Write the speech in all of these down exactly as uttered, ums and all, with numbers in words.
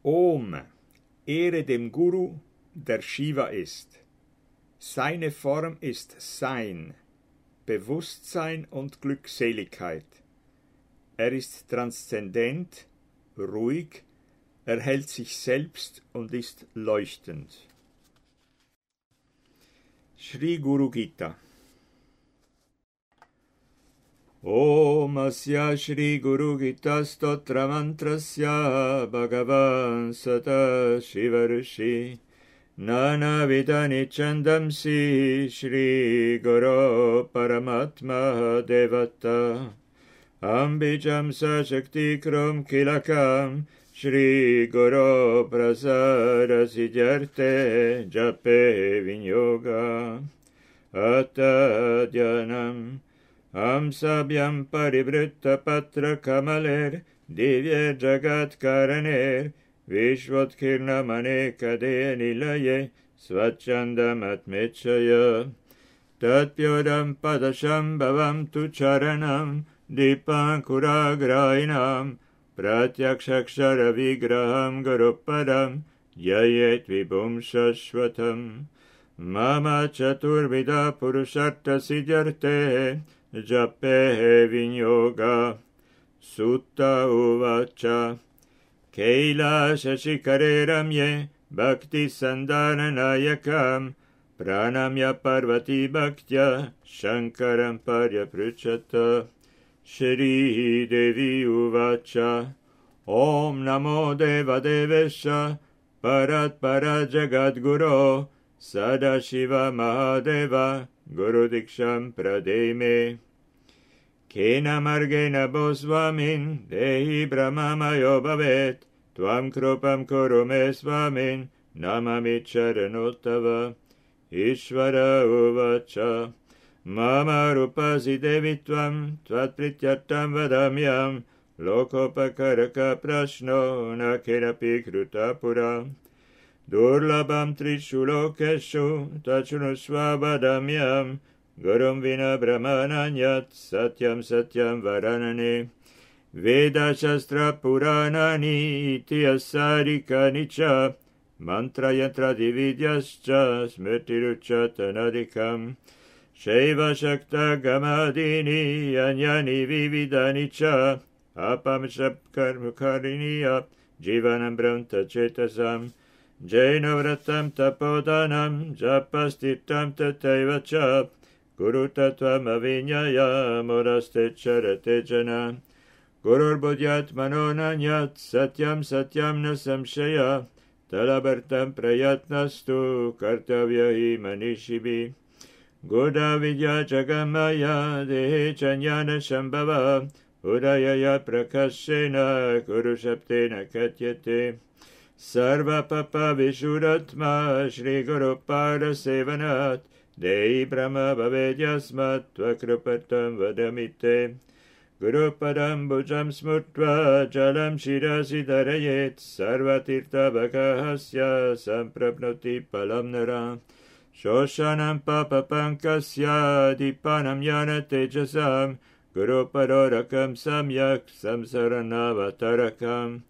Om, Ehre dem Guru, der Shiva ist. Seine Form ist Sein, Bewusstsein und Glückseligkeit. Er ist transzendent, ruhig, er hält sich selbst und ist leuchtend. Shri Guru Gita. Om asya Shri Guru Gita stotra mantrasya Bhagavan Sata Shiva Rishi Nana Vidani Chandamsi Shri Guru Paramatma Devata Ambijam Sashakti Krom Kilakam Shri Guru Prasara Siddharte Jape Vinyoga Atadyanam Amsabhyam parivritta patra kamaler divya jagat karaner vishwatkirna manekade nilaye svachandam atmechaya tatpyodam padasham bhavam tu charanam dipankuragrainam pratyakshakshara vigraham garupadam yayet vibhum shashvatam mama chaturvida purushartha siddharte Jape Vinyoga Sutta Uvacha Kailasha Shikare Ramye Bhakti Sandana Nayakam Pranamya Parvati Bhaktya Shankaram Parya Pruchata Shri Devi Uvacha Om Namo Deva Devesha Parat Parajagadguru Sadashiva Mahadeva Guru Diksham Prademe Kena Margena Bosvamin Dehi Brahmamayo Bhavet Tvam Krupam Kurume Svamin Namami Charanotava Ishvara Uvacha Mama Rupasi Devitvam Tvat Prityattam Vadamyam Lokopakaraka Prashno Nakerapi Krutapura Durlabam Trishulokeshu Tachunusva Vadamyam Gurum Vina Brahmananyat Satyam Satyam Varanane Veda Shastra Puranani Ityasarika Nicha Mantra Yantra Dividyascha Smrtiruchatanadikam Shaiva Shakta Gamadini Anyani Vividani Cha Apam Shapkarmukariniya Jivanam Brahmta Chetasam Jainavratam tapodanam japastirtam tataiva chap Guru tatvam avinyaya moraste charate jana Gurur budyat manonanyat satyam satyam na samshaya Talabartam prayatnastu kartavyahi manishibi Goda vidya jagamaya dehe chanyana shambhava Udayaya prakashena guru shaptena katyate Sarva Papa Vishuratma Shri Guru Pada Sevanat Dei Brahma Bhavedyasmat Tvakrupatam Vadamite Guru Padam Bhujam Smurtva Jalam Shirasi Darayet Sarva Tirtha Vakahasya Samprapnoti Palam Nara Shoshanam Papa Pankasya Dipanam Yana Tejasam Guru Padorakam Samyak Samsaranavatarakam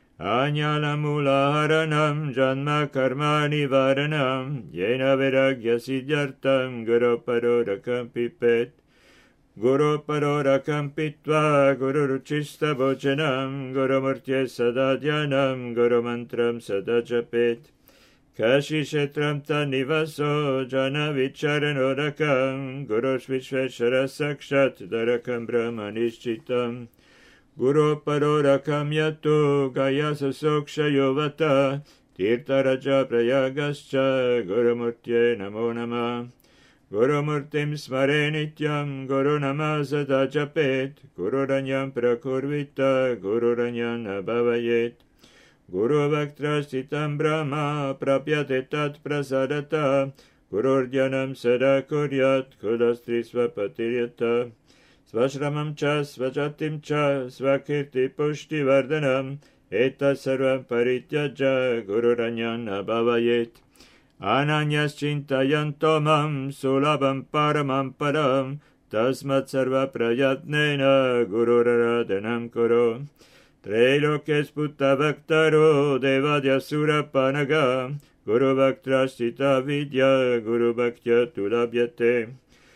Anyalamulaharanam janma karma nivaranam yena viragya siddhartam guru parorakam pipet guru parorakam pitva guru ruchista bhojanam guru murtye sadadhyanam guru mantram sadajapet kashi shetram tanivaso jana vicharanorakam guru svishveshara sakshat darakam brahmanishchitam Guru Parorakam Yato Gayasa Soksha Yovata Tirtaraja Prayagascha Guru Murtye Namo Nama Guru Murtim Smare Nityam Guru Namasa Dajapet Guru Ranyam Prakurvita Guru Ranyan Abhavayet Guru Bhaktrasitam Brahma Prapyate Tat Prasadata Guru Dyanam Sada Kuryat Kudastrisva Patiryata Svashramam cha svajatim cha svakirti pushti vardhanam eta sarvam parityaja gururanyan abhavayet ananyas chintayantomam sulabam paramam param tasmat sarva prayatnena gururaradhanam kuro Trailokyes Puttavaktaro Devadyasurapanagam Guru Bhaktrasthita Vidya Guru Bhaktya Tulabhyate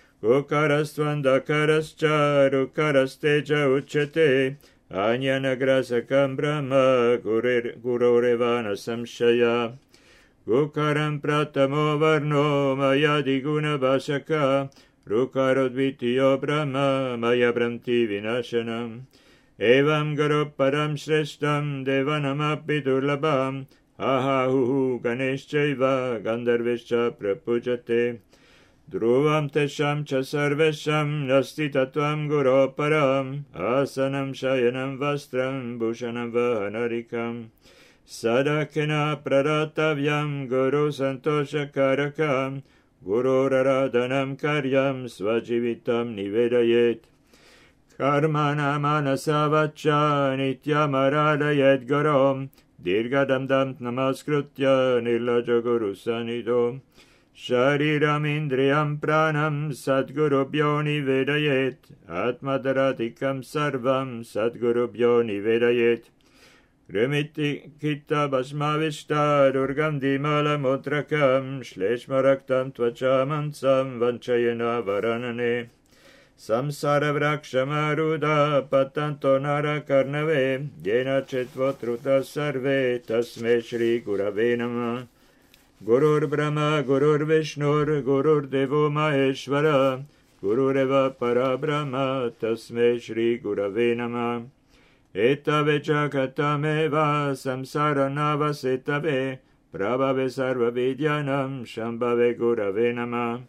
Gokarastvandhakarascha Rukarasteja Uchate Anyanagrasakam Brahma Gurorevana Samshaya Gokaram Pratamo Varno Maya Diguna Vasaka Rukarodvitiyo Brahma Maya Bramti Vinashanam Evam Guru Param Shreshtam Devanamapi Durlabam Ahahu Ganeshchaiva Gandharvescha Prapujate Dhruvam Tesham Cha Sarvesham Nasti Tattvam Guru Param Asanam Shayanam Vastram Bhushanam Vahanarikam Sadakena Praratavyam Guru Santosha Karakam Guru Raradhanam Karyam Svajivitam Nivedayet Karmana Manasavacha Nityamarayet Garam Dirgadam Namaskrutya Nilaja Guru Sanido Shariram Indriyam Pranam Sadgurubhyo Nivedayet Atmadaratikam Sarvam Sadgurubhyo Nivedayet Remiti Kitta Bhasmavishta Durgandhi Mala Mudrakam Shleshmaraktam Tvachamansam Vanchayana Varanane Samsara Vrakshamaruda Patanto Nara Karnave Yena Chetvotruta Sarve Tasme Shri Gurave Namah Gurur Brahma Gurur Vishnur Gurur Devo Maheshwara Gurureva Parabrahma Tasme Shri Gurave Namah Eta Vechakatameva Samsara Navasetave Prabhave Sarva Vidyanam Shambhave Gurave Namah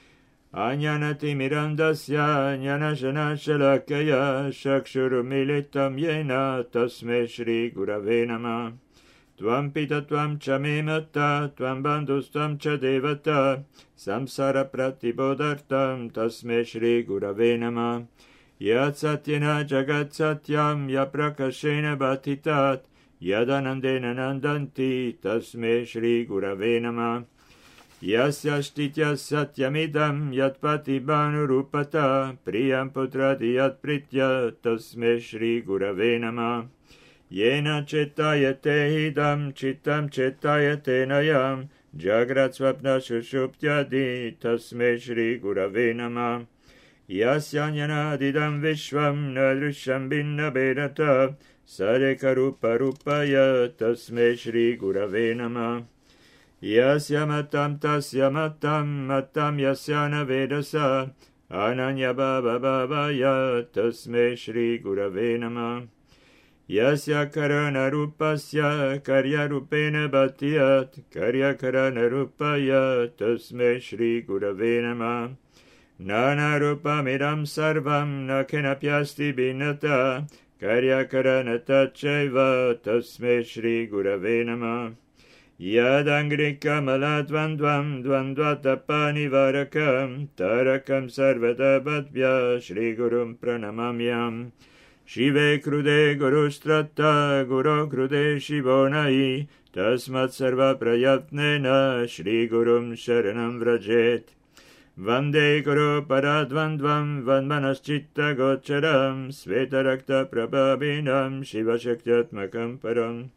Anyanati Mirandasya Jnanashana Shalakaya Shakshurumilitam Yena Tasme Shri Gurave Namah Tvam Pita Tvam Chame Mata Tvam Bandhus Tvam Cha Devata Samsara Pratibodhartam Tasme Shri Gurave Namah Yat Satyena Jagat Satyam Yaprakashena Bhatitat Yadanandena Nandanti Tasme Shri Gurave Namah Yasya Shtitya Satyamidam Yatpati Bhanurupata Priyam Putrati Yatpritya Tasme Shri Gurave Namah Yena Chetayate Hidam Chittam Chetayate Nayam Jagrat Swapna Shushuptyadi Tasme Shri Gurave Namah Yasya Jnanadidam Vishwam Nadrisham Binna Bedata Sareka Rupa Rupaya Tasme Shri Gurave Namah Yasya Matam Tasya Matam Matam Yasyana Vedasa Ananya Baba Babaya Tasme Shri Gurave Namah Yasya Karana Rupasya Karya Rupena Bhatiyat Karya Karana Rupaya Tasme Shri Gurave Namah Nana Rupamidam Sarvam Nakenapyasti Binata Karya Karana Tacheva Tasme Shri Gurave Namah Yadangri Kamaladvandvam Dvandvatapani Varakam Tarakam Sarvada Bhatvya Shri Gurum Pranamamyam Shive Krude Gurustrata Guru Krude Shivonai Tasmat Sarva Prayatnena Shri Gurum Sharanam Vrajet Vande Guru Paradvandvam Vandmanaschitta Gocharam Svetarakta Prabhabinam Shiva Shaktyatmakam Param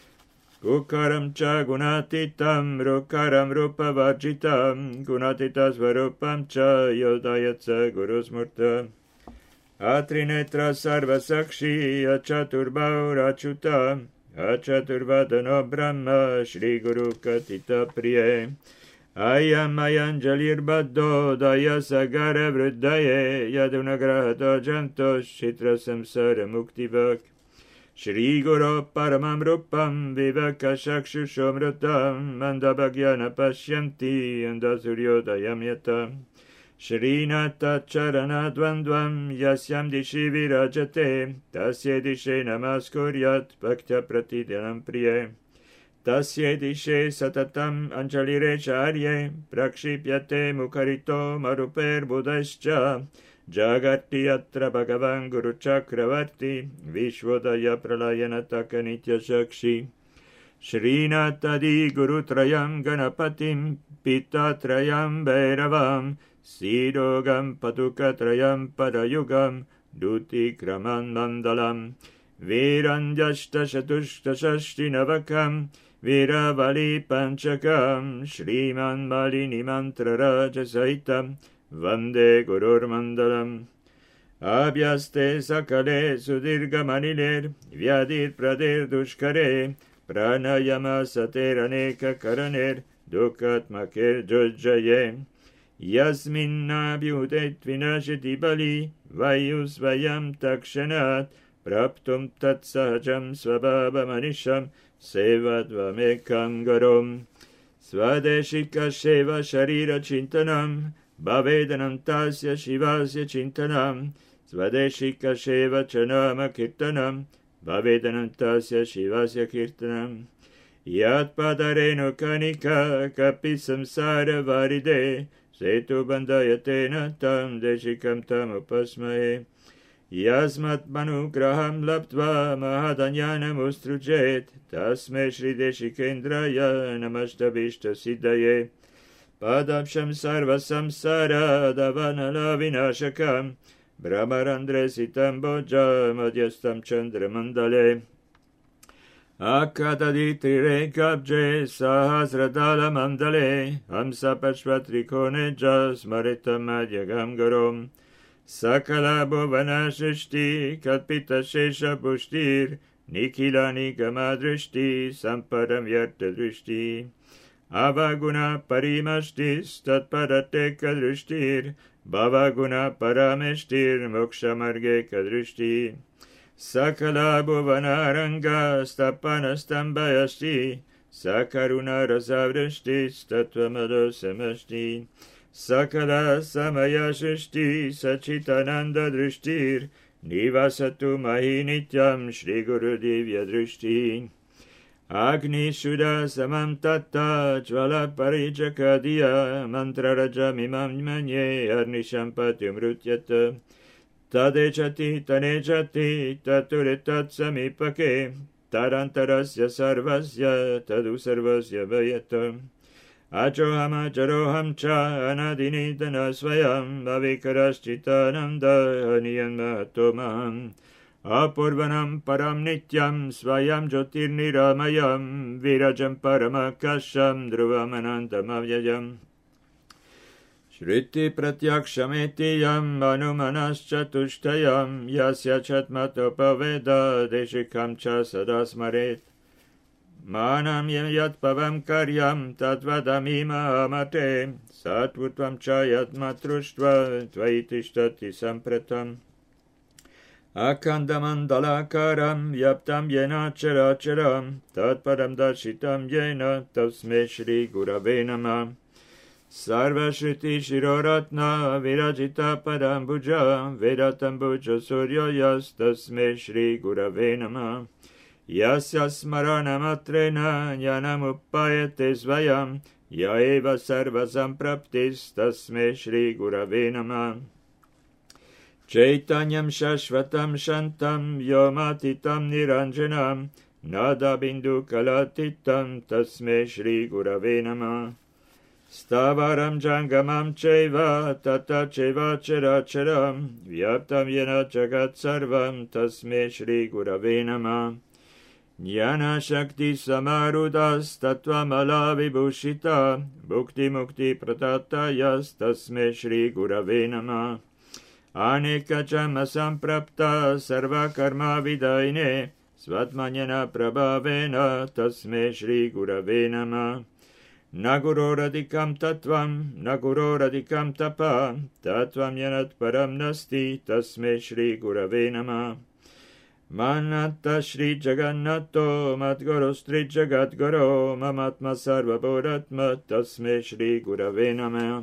Gukaram cha gunatitam rukaram rupa varjitam gunatita svarupam cha yodayatsa gurusmurta Atrinetra sarva sakshi achaturbaurachuta achaturvadano brahma shri guru katita priye Ayam ayanjalir baddo daya sagara vrudaye yadunagrahato janto shitra samsara muktivak Shri Guru Paramam Rupam Viveka Shakshushamrutam Mandabhagyana Pashyanti Andasuryodayam Yata Shri Nata Charana Dvandvam Yasyam Dishi Virajate Tasye Dishe Namaskuryat Bhaktya Pratidyanam Priye Tasye Dishe Satatam Anjalire Charye Prakshipyate Mukharito Maruper Budascha Jagati Yatra Bhagavan Guru Chakravarti Vishwadaya Pralayanataka Nitya Shakshi Srinatadi Guru Trayam Ganapatim Pita Trayam Bhairavam Sidogam Patuka Trayam Padayugam Duti Kraman Mandalam Virandhyashtashatushtasashtinavakam Viravali Panchakam Shriman Malini Mantra Raja Saitam Vande Gurur Mandalam Abhyaste Sakale Sudirga Maniler Vyadir Pradir Dushkare Pranayama Sateraneka Karaner Dukatmaker Jujjaye Yasminna Bhutet Vinashiti Bali Vayus Vayam Takshanat Praptum Tat Sahajam Svabhava Manisham Sevadvamekam Garom Swadeshika Sheva Sharira Chintanam Bhavedanam Tasya Shivasya Chintanam Swadeshika Sheva Chanama Kirtanam Bhavedanam Tasya Shivasya Kirtanam Yat Padareno Kanika Kapi Samsara Varide Setu Bandayatena Tam Deshikam Tam Upasmahe Yasmat Manugraham Laptva Mahadanyana Mustrujet Tasme Shri Deshikendraya Namashtabishta Siddhaye Padapsham Sarva Samsara Davanala Vinashakam Brahmarandre Sitam Boja Madhyastam Chandra Mandale Akadaditri Rekabje Sahasradala Mandale Hamsa Pashvatrikone Jas Maritam Madhyagam Garom Sakala Bhuvana Shrishti Kalpita Shesha Pushtir Nikila Nigama Drishti Samparam Yarta Drishti Avaguna Parimashtis Tatparateka Drishtir Bhavaguna Parameshtir Moksha Marge Kadrishti Sakala Bhuvana Ranga Stapanastambayasti Sakaruna Rasavrishtis Tatvamado Samashti Sakala Samaya Shrishti Sachitananda Drishtir Nivasatu Mahi Nityam Shri Guru Divya Drishti Agni Shuddha Samam Tatta Jvala Parijakadiya Mantra Raja Mimam Manye Arnishampati Mrutyata Tadechati Tanechati Taturitat Samipake Tarantarasya Sarvasya Tadu Sarvasya Vayata Ajoham Ajaroham Cha Anadinidana Swayam Avikarashchitananda Aniyan Mahatomam Apurvanam Param Nityam Swayam Jyotirniramayam Virajam Paramakasham Dhruvamanandam Avyayam Shriti Pratyakshametiyam Anumanaschatushtayam Yasya Chatmatopaveda Deshikam Cha Sadasmaret Manam Yat Pavam Karyam Tatvadamima Amate Satvutvam Chayat Matruštva Tvaitishthati Sampratam Akandamandalakaram Yaptam Yena Characharam Tatparam Darshitam Yena Tasme Shri Gurave Namah Sarva Shriti Shiroratna Virajita Padambuja Vedatambuja Suryoyas Tasme Shri Gurave Namah Yasya Smarana Matrena Jnanam Uppayate Svayam Yaeva Sarva Sampraptis Tasme Shri Gurave Namah Chaitanyam Shashvatam Shantam Yomatitam Niranjanam Nada Bindu Kalatitam Tasme Shri Gurave Namah Stavaram Jangamam Cheva Tata Cheva Characharam Vyaptam Yena Jagat Sarvam Tasme Shri Gurave Namah Jnana Shakti Samarudas Tattvamala Vibhushita Bhukti Mukti Pratatayas Tasme Shri Gurave Namah Anekacham Asamprapta Sarva Karma Vidaine Svatmanyana Prabhavena Tasme Shri Gurave Namah Naguroradikam Tattvam Naguroradikam Tapa Tattvam Yanat Param Nasti Tasme Shri Gurave Namah Manata Shri Jagannato Matguru Sri Jagadguru Mamatma Sarva Bodhatma Tasme Shri Gurave Namah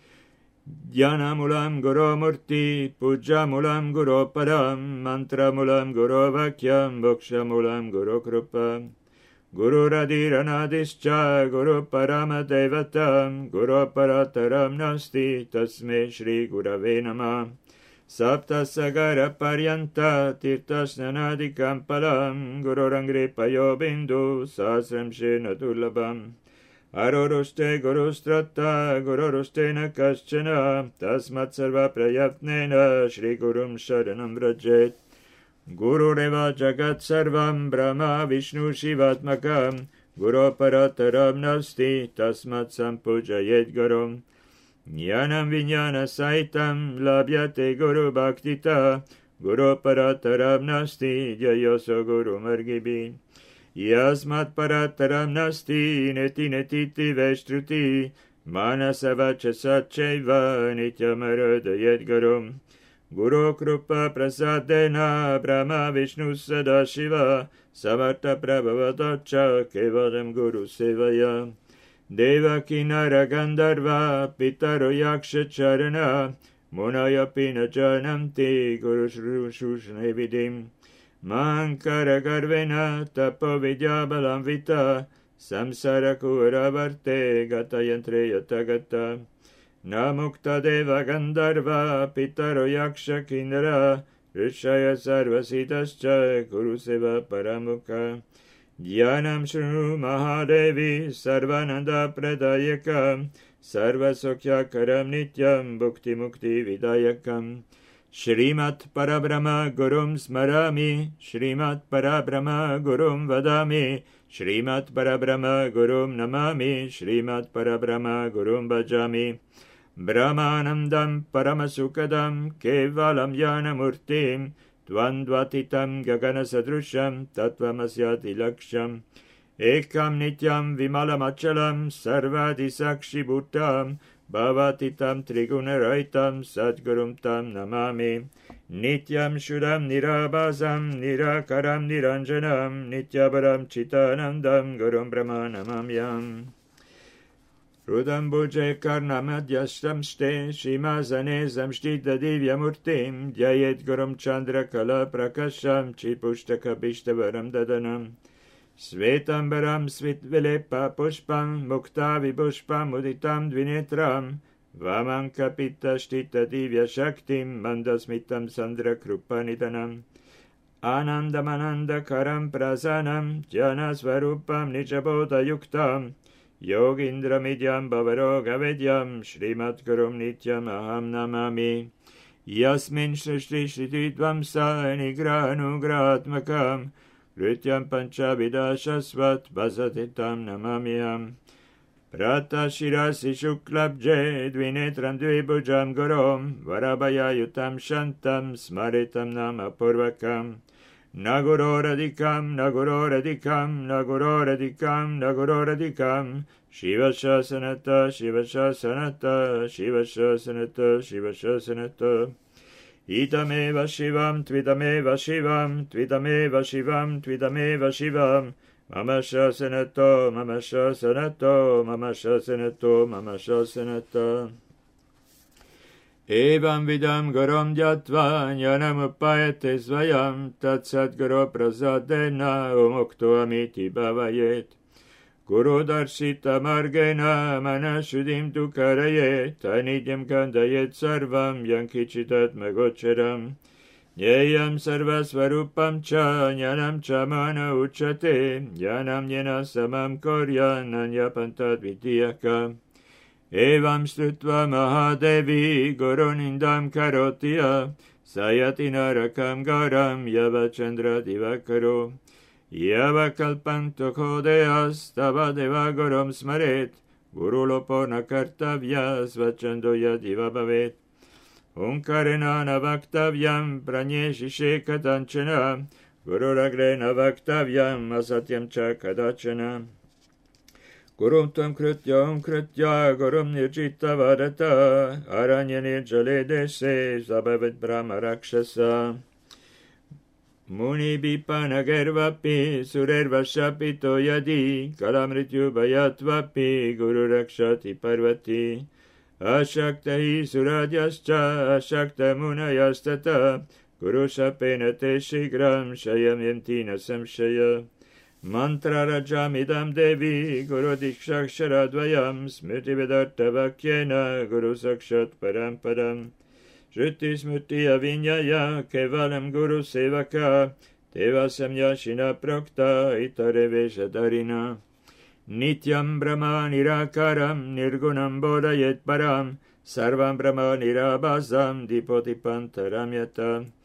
Dhyanamulam Guru Murti Pujamulam Guru Padam Mantramulam Guru Vakyam Mokshamulam Guru Krupa Guru Radhiranadischa Guru Parama Devatam Guru Parataram Nasti Tasme Shri Gurave Namah Sapta Sagara Paryanta Tirtasnanadikam Palam Guru Rangri Payo Bindu Sasram Shena Tulabam Aroruste Gurustrata Gururustena Kaschana Tasmat Sarva Prayatnena Shri Gurum Sharanam Vrajet Gurureva Jagat Sarvam Brahma Vishnu Shivatmakam Guru Parataram Nasti Tasmat Sampujayet Gurum Jnanam Vijnana Saitam Labhyate Guru Bhaktita Guru Parataram Nasti Jayoso Guru Margibi Yasmat Parataram Nasti Neti Netiti Veshruti Manasavacha Satcheva Nityamarodayet Gurum Guru Krupa Prasadena Brahma Vishnu Sadashiva Savarta Prabhavadacha Kevalam Guru Sevaya Devaki Nara Gandharva Pitaro Yaksha Charana Munaya Pina Janamti Guru Shrushne Vidim Mankara Garvena Tapo Vidyabalam Vita Samsara Kuravarte Gatayantre Yatagata Namukta Deva Gandharva Pitaro Yaksha Kindara Rishaya Sarvasitascha Kuruseva Paramukha Dhyanam Shru Mahadevi Sarvananda Pradayakam Sarvasokya Karam Nityam Bhukti Mukti Vidayakam Shrimat Parabrahma Gurum Smarami Shrimat Parabrahma Gurum Vadami Shrimat Parabrahma Gurum Namami Shrimat Parabrahma Gurum Bhajami Brahmanandam Paramasukadam Kevalam Yanamurtim Dvandvatitam Gagana Sadrusham Tattvamasyati Laksham Ekam Nityam Vimalamachalam Sarvadi Sakshi Bhutam Bhavatitam Trigunaraitam Sadgurum Tam Namami Nityam Shudam Nirabhasam Nirakaram Niranjanam Nityabaram Chitanandam Gurum Brahma Namamyam Rudam Bhuje Karnamadhyashtam Shte Shimazane Zamshtita Divyamurtim Dhyayet Gurum Chandra Kala Prakasham Chipuštaka Bhishtavaram Dadanam Svetambaram Svitvilepa Pushpam Mukta Vibhushpam Uditam Dvinetram Vamankapita Shtita Divya Shaktim Mandasmitam Sandra Krupanitanam Anandamananda Karam Prasanam Janasvarupam Nijaboda Yuktam Yogindra Midyam Bhavaroga Vedyam Shrimat Gurum Nityam Aham Namami Yasmin Shrishti Shriti Dvamsa Nigranugrahatmakam Krityam Panchabhida Shasvat Basatitam Namamiyam Prata Shirasi Shuklabje Dvinetram Dvibhujam Gurum Varabhaya Yutam Shantam Smaritam Nama Purvakam Naguroradikam, Naguroradikam, Naguroradikam, Naguroradikam, Shiva Shasanata, Shiva Shasanata, Shiva Shasanata, Shiva Shasanata. Itameva Shivam, Tvidameva Shivam, Tvidameva Shivam, Tvidameva Shivam, Mama Shasanato, Mama Shasanato, Mama Shasanato, Mama Shasanato. Evam vidam gurum jatva jnanam upayate svayam tat sadguru prasadena umukto amiti bhavayet. Guru darshita margena manashudim tu karayet anidyam kandayet sarvam yankichitat magocharam. Nyayam sarvasvarupam cha jnanam cha mana uchate jnanam jnana samam korya nanyapantat vidyaka. Evam Shrutva Mahadevi Gurunindam Karotiya Sayati Narakam Garam Yavachandra Divakaro Yavakalpam Tokodeas Tava Deva Gurum Smaret Gurulopona Kartavya Svachandoya Divabhavet Unkarena Navaktavyam Pranyeshishe Katanchana Gururagrena Vaktavyam Asatyam Chakadachana Gurum tam kritya kritya gurum nirjita vadata aranya nirjale dese zabhavat brahma rakshasa Muni bipanagervapi surervashapito yadi kalamrityu bhayatvapi guru rakshati parvati Ashaktahi suradyascha ashakta munayastata guru shapena te shigram shayam yantina samshaya Mantra Rajamidam Devi Guru Dikshaksharadvayam Smriti Vedarta Vakyena Guru Sakshat Parampadam Shruti Smrti Avinyaya Kevalam Guru Sevaka Teva Samya Shina Prokta Itare Veshadarina Nityam Brahma Nirakaram Nirgunam Bodhayet Param Sarvam Brahma Nirabhasam Dipotipantaram Yata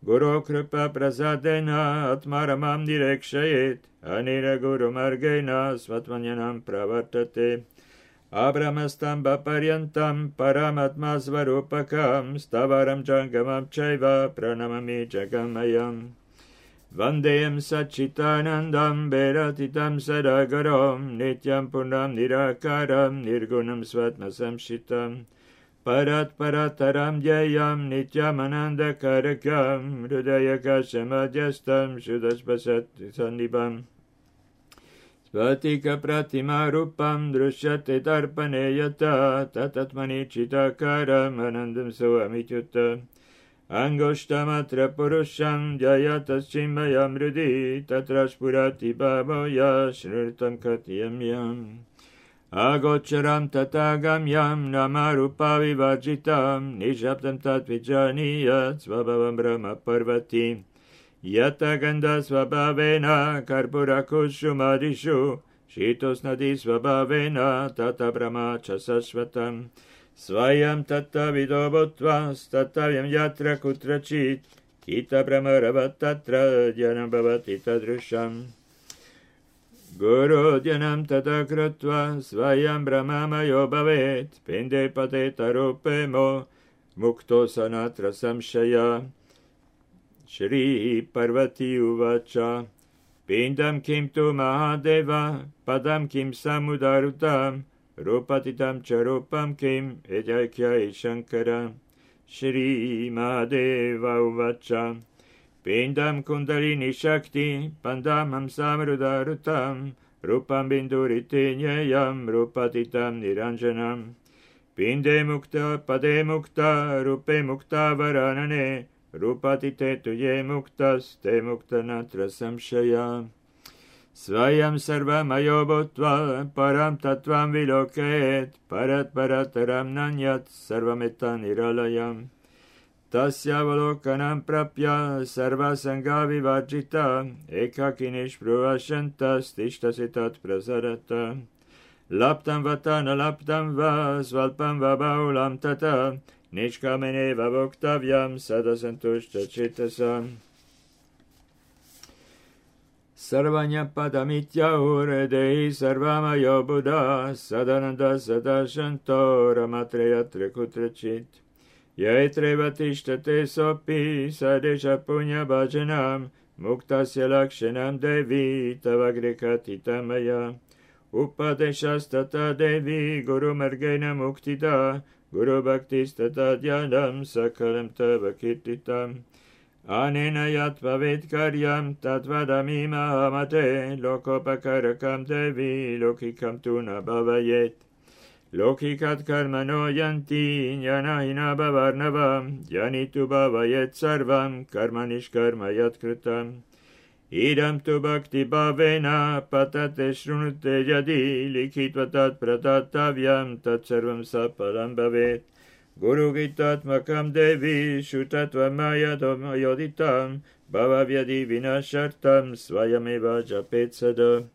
Guru Kripa Prasadena Atmaramam Direkshayet Anira Guru Margena Svatmanyanam Pravartate Abramastam Paryantam Paramatma Svarupakam Stavaram Jangamam Chaiva Pranamami Jagamayam Vandeyam Sachitanandam Beratitam Sadagaram Nityam Punam Nirakaram Nirgunam Svatmasam Shitam Parat Parataram Jayam Nityamananda Karakam Hridayakashamadhyastam Shudaspasat Sandipam Svatika Pratima Rupam Drushyate Tarpane Yata Tatatmani Chitakaram Anandam Soamityutta Angoshtamatra Purusham Jayatas Chimayam Rudi Tatraspurati Bhavoya Shritam Katyam Yam Agocharam Tatagamyam Namarupa Vivajitam Nishaptam Tatvijaniyat Svabhavam Brahma Parvati Yataganda Svabhavena Karpura Kushumadishu Shitosnadi Svabhavena Tata Brahma Chasashvatam Svayam Tata Vidobhutvas Tatavyam Yatra Kutrachit Kita Brahma Ravatatra Dyanam Bhavati Tadrusham Guru Dyanam Tata Krutva Svayam Brahmamayo Bhavet Pinde Pateta Rupemo Mukto Sanatra Samshaya Shri Parvati Uvacha Pindam Kim Tu Mahadeva Padam Kim Samudarutam Rupatitam Charupam Kim Ejakya Shankara Shri Mahadeva Uvacha Pindam Kundalini Shakti Pandamam Samrudarutam Rupam Binduritinyayam Rupatitam Niranjanam Pinde Mukta Pade Mukta Rupe Mukta Varanane Rupatite Tuye Muktas Te Muktanatra Samshaya Svayam Sarvam Ayobhutva Param Tattvam Viloket Parat Parataram Nanyat Sarvametan Niralayam Tasya Valokanam Prapya Sarva Sangha Vivajita Ekakinish Pruvashantas Tishtasitat Prasarata Laptam Vatana Laptam Va Svalpam Vabaulam Tata Nishkamene Vavoktavyam Sadasantushta Chitasam Sarvanya Padamitya Uredehi Sarvamayo Buddha Sadananda Sadashanto Ramatrayatra Kutrachit Yaitre Vatishtate Sopi Sadesha Punya Bhajanam Muktasya Lakshanam Devi Tavagrikatitamaya Upadeshastata Devi Guru Margena Muktita Guru Bhaktistata Dhyanam Sakalam Tavakirtitam Anena Yatvavet Karyam Tatvadami Mahamate Lokopakarakam Devi Lokikam Tuna Bhavayet Lokikat Karmano Yanti Jnanahina Bhavarnavam Janitu Bhavayet Sarvam Karmanish Karmayat Kritam Idam tu Bhakti Bhavena Patate Shrunute Jadi Likitvatat Pratatavyam Tat Sarvam Sapalam Bhavet Guru Gitatmakam Devi Shutatva Mayadom Ayoditam Bhavavyadi Vinashartam Swayameva Japet Sada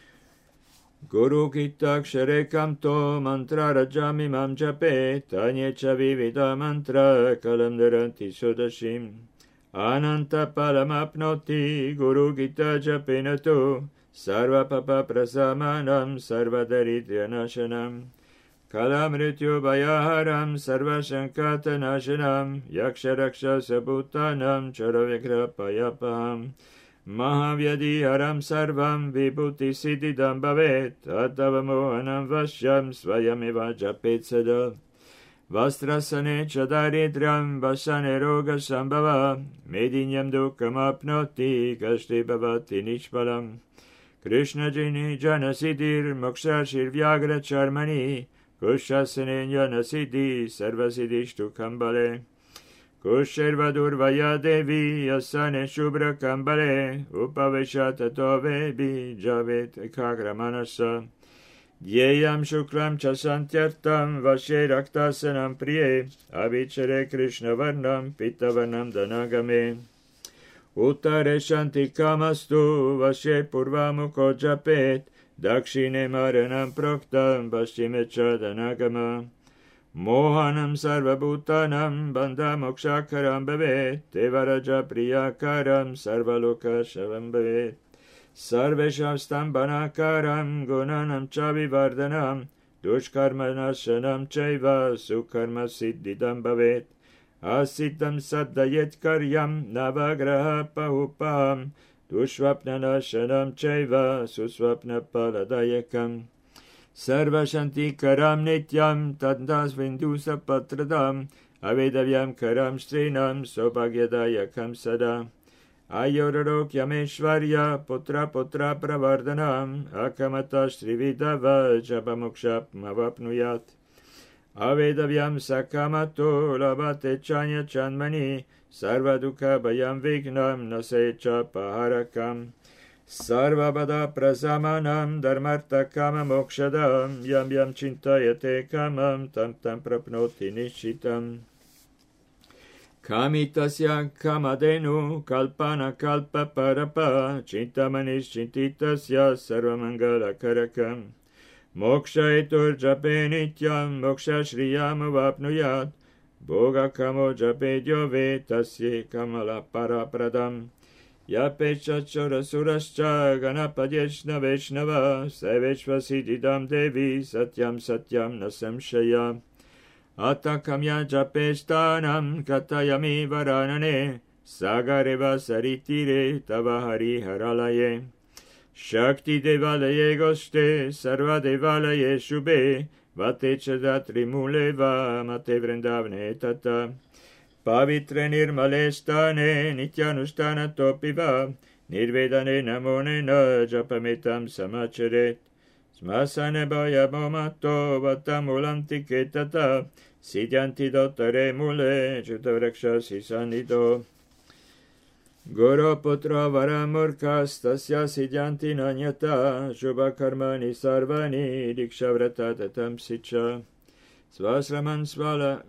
Guru Gitakshare Kamto Mantra Rajami Mam Japet Anyecha Vivida Mantra Kalam Daranti Sudashim Ananta Palamapnoti Guru Gita Japenatu Sarva Papa Prasamanam Sarva Daridya Nashanam Kalamrityu Bhayaharam Sarva Shankata Nashanam Yaksharaksha Sabhutanam Charavikra Payapaham Mahavyadi Haram Sarvam Vibhuti Siddhidam Bhavet Atavamohanam Vashyam Svayameva Japet Sada Vastrasane Chadaridram Vasane Roga Sambhava Medinyam Dukkam Apnoti Kashti Bhavati Nishpalam Krishna Jini Jana Siddhir Moksha Shirvyagra Charmani Kushasane Jana Siddhi Sarvasiddhishtu Kambale Kushervadurvaya Devi Asane Shubra Kambale Upaveshata Tovebi Javet Ekagramanasa Yeyam Shuklam Chasantyartam Vashe Raktasanam Priye Avichere Krishna Varnam Pitavanam Danagame Uttare Shanti Kamastu Vashe Purvamuko Japet Dakshine Maranam Proktam Vashime Chadanagama Mohanam sarvabhutanam bandha mokshakaram bhavet devaraja priyakaram sarvaloka shavam bhavet sarvesham stambhanakaram gunanam cha vivardhanam dushkarma nashanam chaiva sukarma siddhidam bhavet asiddham saddhayet karyam navagraha pahupaham dushvapna nashanam chaiva susvapna paladayakam Sarva Shanti Karam Nityam Tandas Vindusa Patradam Avedavyam Karam Strinam Sobhagyadayakam Sada Ayorarok Yameshvarya Putra Putra Pravardhanam Akamata Srividava Jabamukshap Mavapnuyat Avedavyam Sakamato Labate Chanya Chanmani Sarva Dukha Bayam Vignam Nasecha Paharakam Sarvabhada prasamanam dharmartha kama mokshadam yam yam chintayate kamam tam tam prapnoti nishitam Kamitasya kamadenu kalpana kalpa parapa chintamanis chintitasya sarvamangala karakam Moksha etur jape nityam moksha shriyam vapnuyat Bhoga kamo jape dyove tasye kamala parapradam Yapecha chora surascha ganapadyeshna veshnava seveshva siddhidam devi satyam satyam nasamshaya Atakamya japeshtanam katayami varanane sagareva saritire tavahari haralaye Shakti devalaye goste sarva devalaye shubhe vatecha datrimuleva mate vrindavne tata Pavitre nirmale stane nityanushtana topiva nirvedane namonena japamitam samacharet smasane bhayamomato vatamulanti ketata sidyanti dottare mule jutavraksha sisanido Guru putra varamurkas tasya sidyanti nanyata shubhakarmani sarvani dikshavrata tatam sicha svasraman svala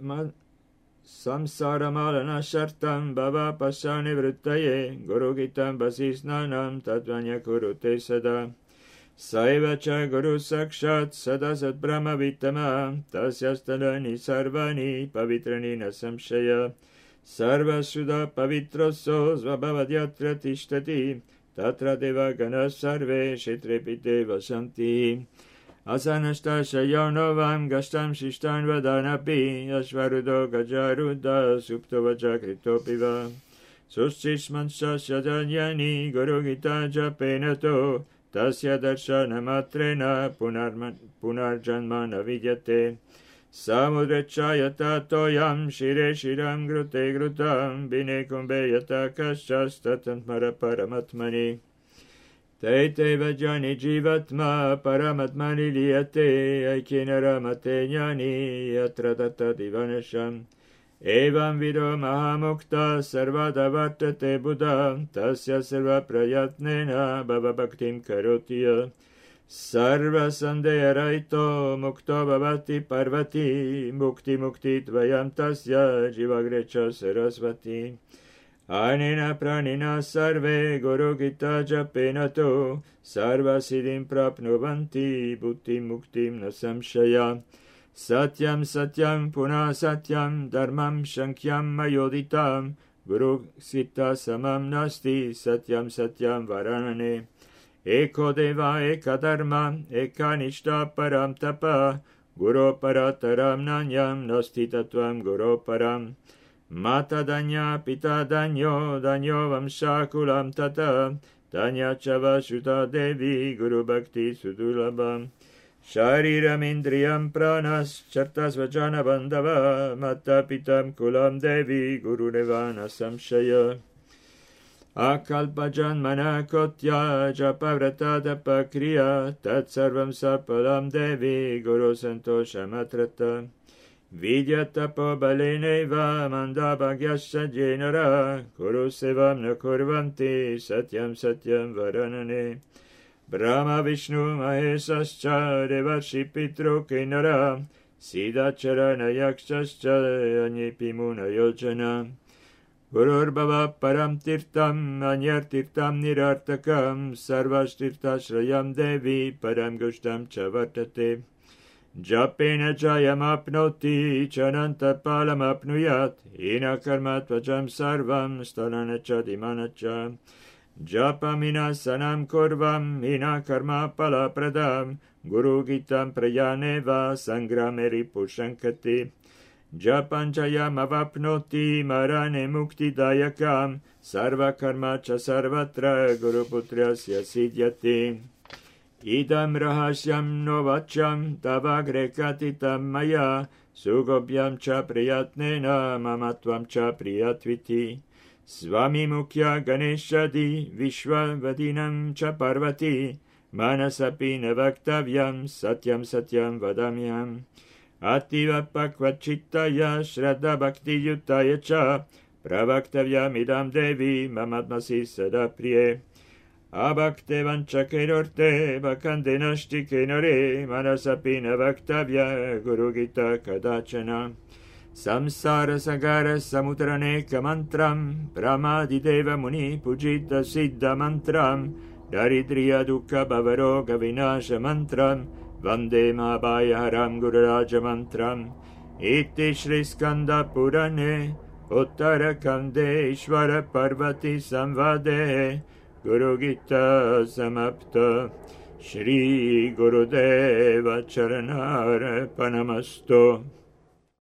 Samsaramalana shartam bhava pasani vrittaye guru gitam basisnanam tatvanya kurute sada Saiva cha guru sakshat sada sat brahma vitama tasyastadani sarvani pavitrani nasamshaya Sarva sudha pavitroso svabhavadyatra tishtati tatra deva gana sarve shetrepite vasanti Asanashta shayonovam gashtam shishtan vadanapi ashvarudo gajaruda suptova kritopiva Sushishmansha shajanyani guru gita japenato tasya darshana matrena punarjanmana vidyate Samudrechayata toyam shire shiram grute grutam bine kumbeyata kashyastatanmara paramatmani Te vajani jivatma paramatmani liyate aikina mate jnani yatra tatta divanasham evam vido mahamukta sarvada vartate buddha tasya sarva prayatnena bhava bhaktim karotiya sarva sandeya raito mukto bhavati parvati mukti mukti tvayam tasya jivagrecha sarasvati Anena pranina sarve guru gita japenato sarva siddhim prapnovanti buddhim muktim nasamshaya satyam satyam puna satyam dharmam shankyam mayoditam guru sita samam nasti satyam satyam varanane eko deva eka dharma eka nishta param tapa guru parataram nanyam nasti tatvam guru param Mata danya pita danyo danyo vamshakulam tata danya chava shuta devi guru bhakti sudulabam shariram indriyam pranas chartas vajana bandhava mata pitam kulam devi guru nevana samshaya akalpa janmana kotya japavrata dapakriya tat sarvam sapalam devi guru santosha matrata Vidyatapo baleneva mandabhagyasya jenara kuru sevam na kurvanti satyam satyam varanane Brahma Vishnu Mahesascha Devarshi Pitru Kinara Siddhacharana Yakshascha Anyipimuna Yojana Gurur Bhava Param Tirtam Anyar Tirtam Nirartakam Sarvashtirtashrayam Devi Param Gushtam Chavartate Japena jayam apnoti chananta palam apnuyat ina karmatvajam sarvam stalanacha dimanacha Japaminasanam kurvam ina karma pala pradam Guru gitam prayaneva sangrameri pushankati Japanjayam avapnoti marane mukti dayakam Sarva karma cha sarvatra Guru putrasya siddhyati Idam rahasyam novacham tavagre katitam maya Sugobhyam cha priyatnena mamatvam cha priyatviti Swami mukhya ganeshadi vishwavadinam cha parvati Manasapi navaktavyam satyam satyam vadamyam Attiva pakvachittaya shraddha bhakti yuttaya cha Pravaktavyam idam devi mamadmasi sada priye Abhakte vancha kenorte vakande nashti kenore Manasapi navaktavya guru gita kadachana Samsara sagara samutranek mantram Pramadi deva muni pujita siddha mantram Daridriya dukkha bhavaroga vinasha mantram Vande Mahabhaya Haram Gururaja mantram Iti Shri Skanda Purane Uttarakande Ishvara Parvati Samvade Guru Gita Samapta Shri Gurudeva Charanare Panamastu